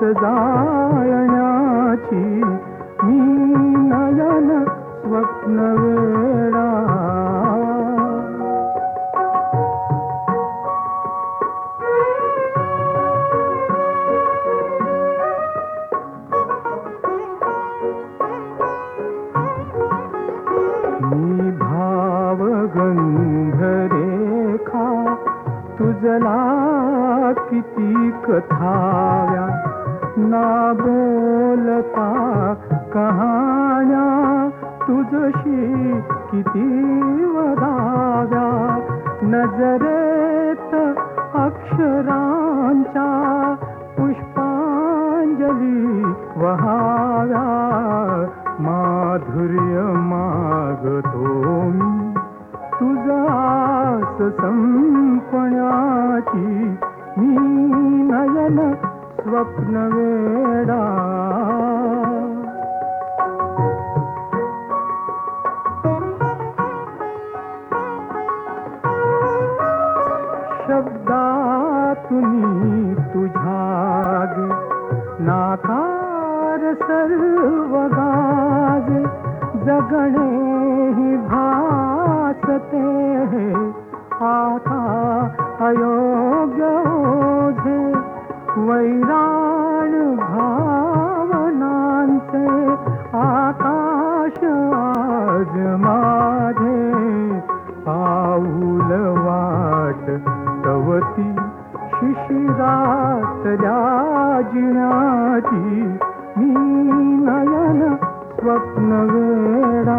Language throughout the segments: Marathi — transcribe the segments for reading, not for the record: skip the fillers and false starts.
जायण्याची मी नयन स्वप्न वेडा. मी भावगंधरेखा तुझला किती कथाव्या, ना बोलता कहाण्या तुझशी किती वदाव्या. नजरेत अक्षरांच्या पुष्पांजली वहाव्या. माधुर्य मागतो मी तुझा आस संपण्याची मी नयन स्वप्न वेडा. शब्दातुनी तुझ्यागे नाकार सर्व गाजे. जगणे ही भासते आता अयोग्य ओझे. वैराण भावनांचे आकाश आज माझे. पाऊल वाट तवती शिशिरातल्या जिण्याची मी नयन स्वप्न वेडा.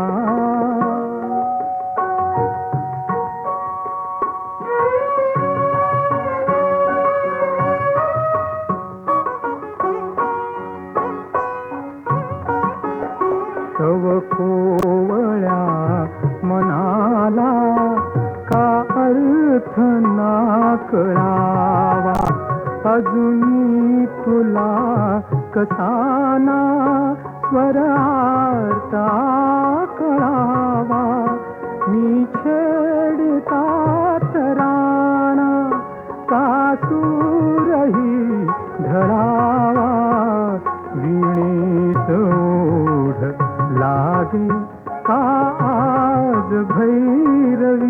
तव कोवळ्या मनाला का अर्थ ना कळावा. अजूनी तुला कसाना स्वरार्था कळावा. मी छेडतात राणा का सूरही धरावा. वीणेत ओढ लागे का आज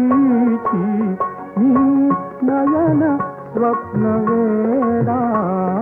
भैरवीची मी नयन स्वप्न वेडा.